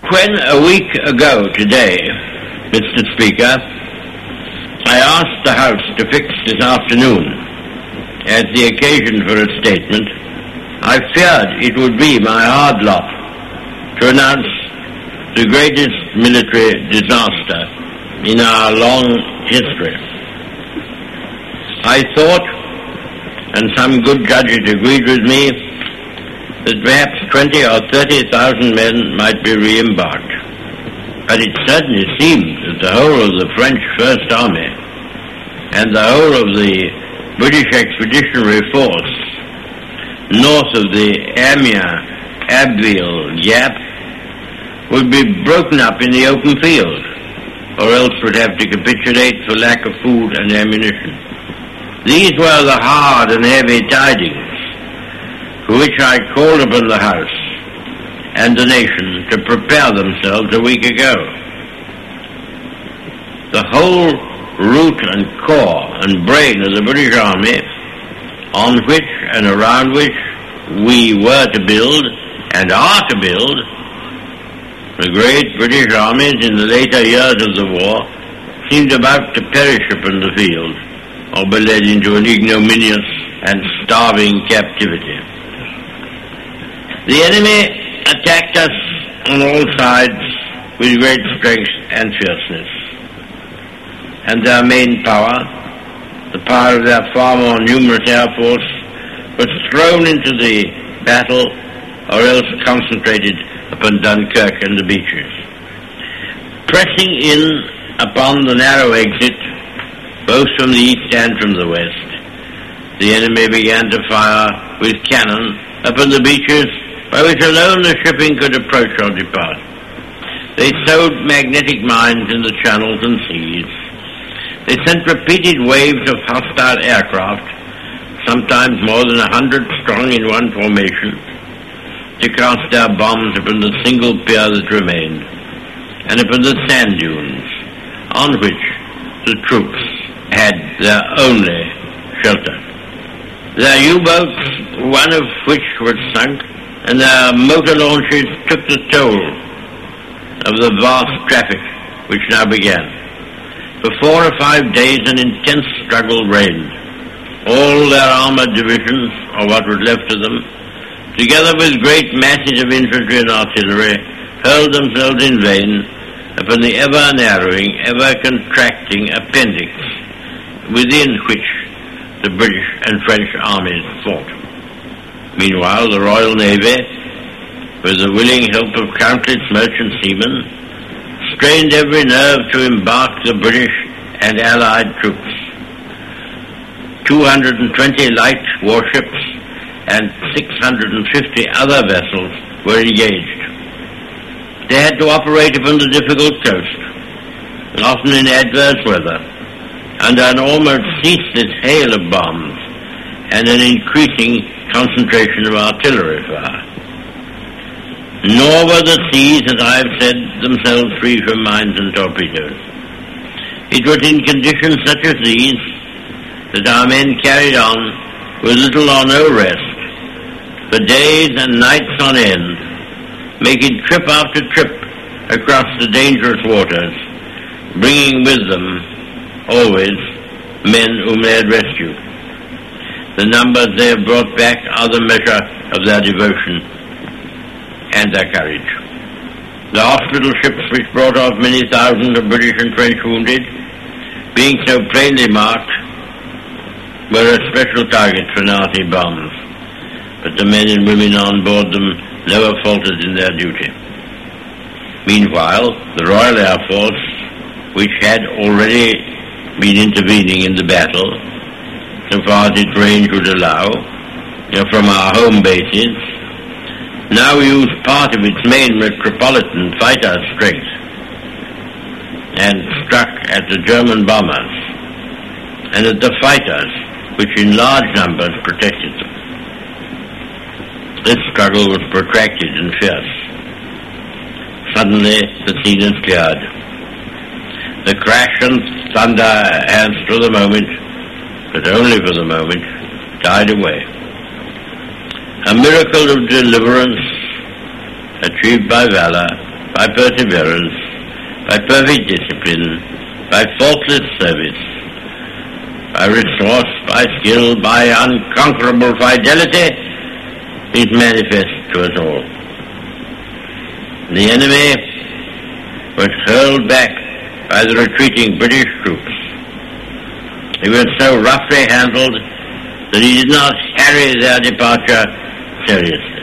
When a week ago today, Mr. Speaker, I asked the House to fix this afternoon as the occasion for a statement, I feared it would be my hard lot to announce the greatest military disaster in our long history. I thought, and some good judges agreed with me, that perhaps 20 or 30,000 men might be re-embarked. But it certainly seemed that the whole of the French First Army and the whole of the British Expeditionary Force north of the Amiens-Abbeville gap would be broken up in the open field, or else would have to capitulate for lack of food and ammunition. These were the hard and heavy tidings for which I called upon the House and the nation to prepare themselves a week ago. The whole root and core and brain of the British Army, on which and around which we were to build and are to build, the great British armies in the later years of the war seemed about to perish upon the field or be led into an ignominious and starving captivity. The enemy attacked us on all sides with great strength and fierceness, and their main power, the power of their far more numerous air force, was thrown into the battle or else concentrated upon Dunkirk and the beaches. Pressing in upon the narrow exit, both from the east and from the west, the enemy began to fire with cannon upon the beaches by which alone the shipping could approach or depart. They sowed magnetic mines in the channels and seas. They sent repeated waves of hostile aircraft, sometimes more than 100 strong in one formation, to cast their bombs upon the single pier that remained, and upon the sand dunes on which the troops had their only shelter. Their U-boats, one of which was sunk, and their motor launches took the toll of the vast traffic which now began. For 4 or 5 days an intense struggle reigned. All their armored divisions, or what was left of them, together with great masses of infantry and artillery, hurled themselves in vain upon the ever-narrowing, ever-contracting appendix within which the British and French armies fought. Meanwhile, the Royal Navy, with the willing help of countless merchant seamen, strained every nerve to embark the British and Allied troops. 220 light warships and 650 other vessels were engaged. They had to operate upon the difficult coast, often in adverse weather, under an almost ceaseless hail of bombs and an increasing concentration of artillery fire. Nor were the seas, as I have said, themselves free from mines and torpedoes. It was in conditions such as these that our men carried on with little or no rest, for days and nights on end, making trip after trip across the dangerous waters, bringing with them always men whom they had rescued. The numbers they have brought back are the measure of their devotion and their courage. The hospital ships which brought off many thousands of British and French wounded, being so plainly marked, were a special target for Nazi bombs, but the men and women on board them never faltered in their duty. Meanwhile, the Royal Air Force, which had already been intervening in the battle, so far as its range would allow, from our home bases, now used part of its main metropolitan fighter strength and struck at the German bombers and at the fighters which in large numbers protected them. This struggle was protracted and fierce. Suddenly the scene is cleared. The crash and thunder has for the moment, but only for the moment, died away. A miracle of deliverance achieved by valor, by perseverance, by perfect discipline, by faultless service, by resource, by skill, by unconquerable fidelity, is manifest to us all. The enemy was hurled back by the retreating British troops. He was so roughly handled that he did not carry their departure seriously.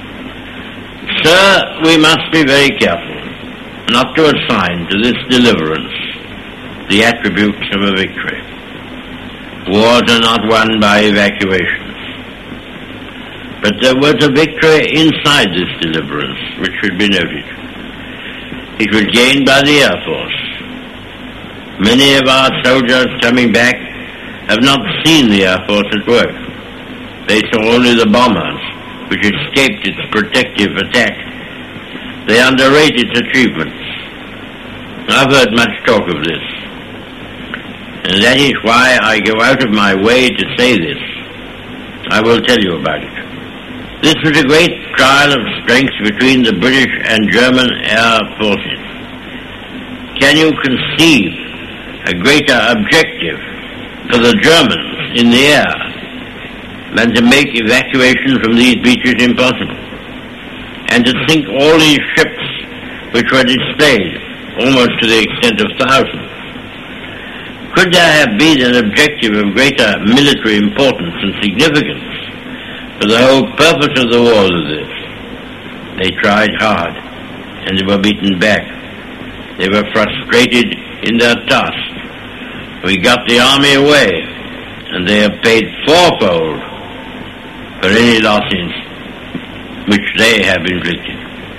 Sir, we must be very careful not to assign to this deliverance the attributes of a victory. Wars are not won by evacuations. But there was a victory inside this deliverance, which should be noted. It was gained by the Air Force. Many of our soldiers coming back have not seen the Air Force at work. They saw only the bombers, which escaped its protective attack. They underrate its achievements. I've heard much talk of this. And that is why I go out of my way to say this. I will tell you about it. This was a great trial of strength between the British and German air forces. Can you conceive a greater objective for the Germans in the air than to make evacuation from these beaches impossible, and to sink all these ships which were displayed almost to the extent of thousands? Could there have been an objective of greater military importance and significance for the whole purpose of the war than this? They tried hard, and they were beaten back. They were frustrated in their task. We got the army away, and they have paid fourfold for any losses which they have inflicted.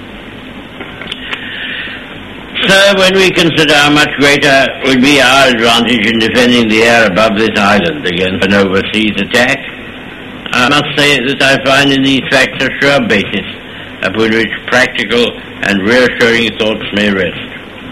Sir, when we consider how much greater would be our advantage in defending the air above this island against an overseas attack, I must say that I find in these facts a sure basis upon which practical and reassuring thoughts may rest.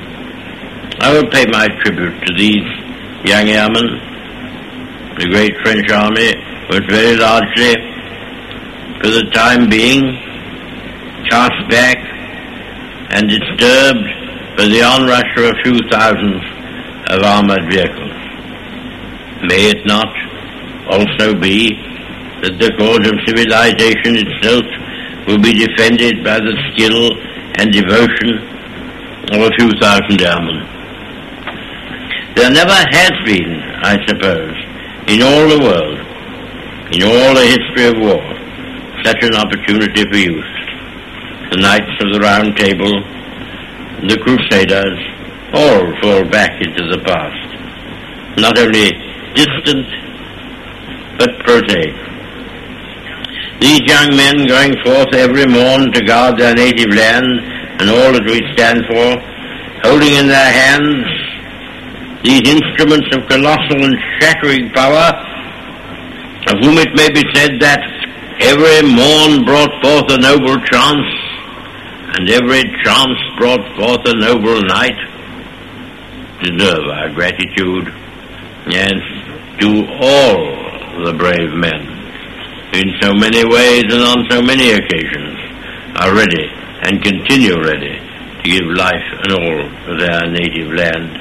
I will pay my tribute to these young airmen. The great French army was very largely, for the time being, cast back and disturbed by the onrush of a few thousands of armored vehicles. May it not also be that the cause of civilization itself will be defended by the skill and devotion of a few thousand airmen? There never has been, I suppose, in all the world, in all the history of war, such an opportunity for youth. The Knights of the Round Table, the Crusaders, all fall back into the past, not only distant, but prosaic. These young men going forth every morn to guard their native land and all that we stand for, holding in their hands these instruments of colossal and shattering power, of whom it may be said that every morn brought forth a noble chance, and every chance brought forth a noble night, deserve our gratitude, and do all the brave men, in so many ways and on so many occasions, are ready and continue ready to give life and all for their native land.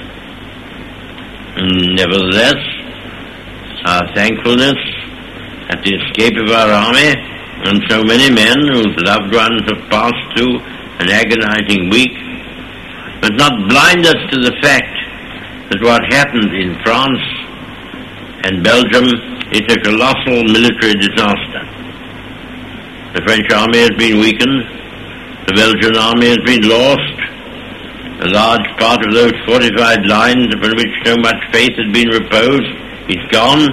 Nevertheless, our thankfulness at the escape of our army and so many men whose loved ones have passed through an agonizing week must not blind us to the fact that what happened in France and Belgium is a colossal military disaster. The French army has been weakened, the Belgian army has been lost, a large part of those fortified lines upon which so much faith had been reposed is gone.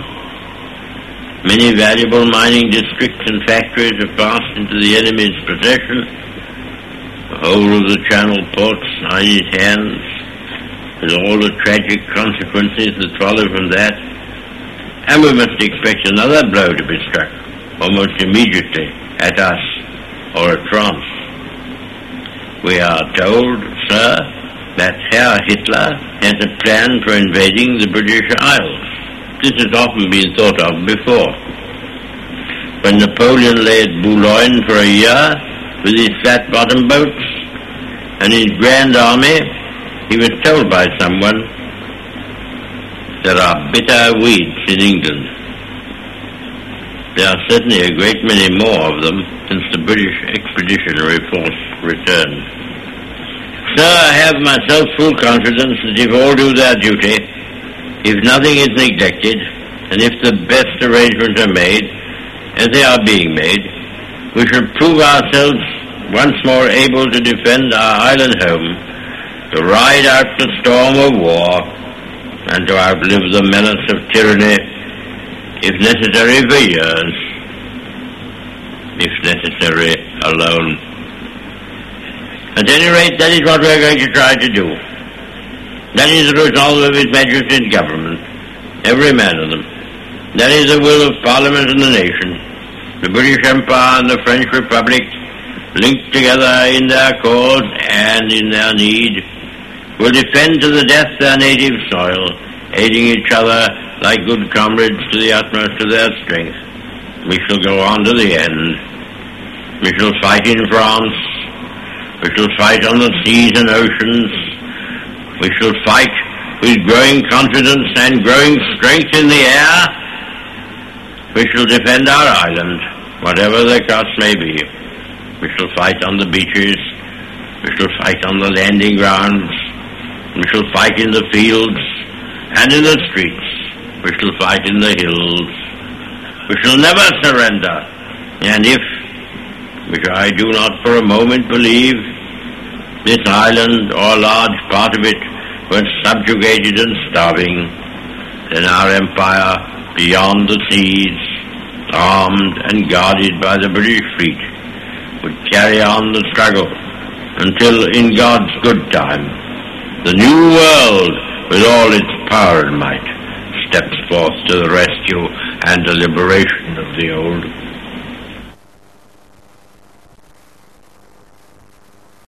Many valuable mining districts and factories have passed into the enemy's possession. The whole of the Channel ports are in his hands, with all the tragic consequences that follow from that. And we must expect another blow to be struck, almost immediately, at us or at France. We are told, sir, that Herr Hitler has a plan for invading the British Isles. This has often been thought of before. When Napoleon lay at Boulogne for a year with his flat-bottom boats, and his grand army, he was told by someone, there are bitter weeds in England. There are certainly a great many more of them since the British Expeditionary Force returned. So I have myself full confidence that if all do their duty, if nothing is neglected, and if the best arrangements are made, as they are being made, we shall prove ourselves once more able to defend our island home, to ride out the storm of war, and to outlive the menace of tyranny, if necessary for years, if necessary alone. At any rate, that is what we are going to try to do. That is the resolve of His Majesty's government, every man of them. That is the will of Parliament and the nation, the British Empire and the French Republic, linked together in their cause and in their need, will defend to the death their native soil, aiding each other like good comrades to the utmost of their strength. We shall go on to the end. We shall fight in France. We shall fight on the seas and oceans. We shall fight with growing confidence and growing strength in the air. We shall defend our island, whatever the cost may be. We shall fight on the beaches. We shall fight on the landing grounds. We shall fight in the fields and in the streets. We shall fight in the hills. We shall never surrender. And if, which I do not for a moment believe, this island or a large part of it were subjugated and starving, then our empire beyond the seas, armed and guarded by the British fleet, would carry on the struggle until, in God's good time, the new world, with all its power and might, steps forth to the rescue and the liberation of the old.